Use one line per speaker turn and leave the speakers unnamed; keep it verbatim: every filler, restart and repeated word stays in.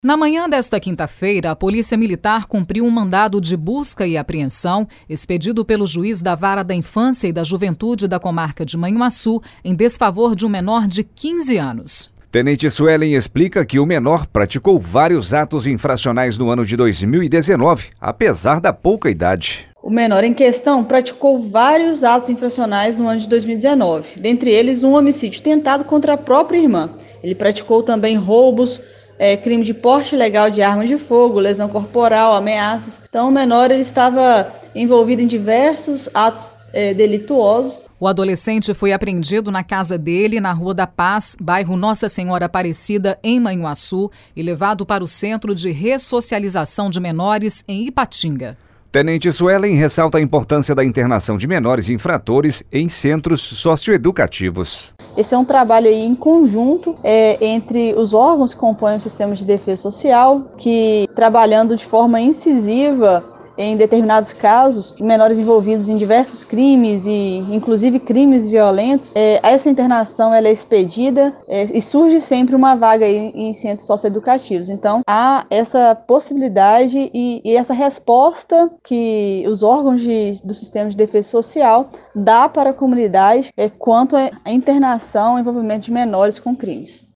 Na manhã desta quinta-feira, a Polícia Militar cumpriu um mandado de busca e apreensão expedido pelo juiz da Vara da Infância e da Juventude da comarca de Manhuaçu em desfavor de um menor de quinze anos.
Tenente Suelen explica que o menor praticou vários atos infracionais no ano de dois mil e dezenove, apesar da pouca idade.
O menor em questão praticou vários atos infracionais no ano de dois mil e dezenove, dentre eles um homicídio tentado contra a própria irmã. Ele praticou também roubos, É, crime de porte ilegal de arma de fogo, lesão corporal, ameaças. Então, o menor ele estava envolvido em diversos atos é, delituosos.
O adolescente foi apreendido na casa dele, na Rua da Paz, bairro Nossa Senhora Aparecida, em Manhuaçu, e levado para o Centro de Ressocialização de Menores, em Ipatinga.
Tenente Suelen ressalta a importância da internação de menores infratores em centros socioeducativos.
Esse é um trabalho aí em conjunto é, entre os órgãos que compõem o sistema de defesa social, que trabalhando de forma incisiva em determinados casos, menores envolvidos em diversos crimes e inclusive crimes violentos, é, essa internação ela é expedida é, e surge sempre uma vaga aí em centros socioeducativos. Então, há essa possibilidade e, e essa resposta que os órgãos de, do sistema de defesa social dá para a comunidade é, quanto à internação e envolvimento de menores com crimes.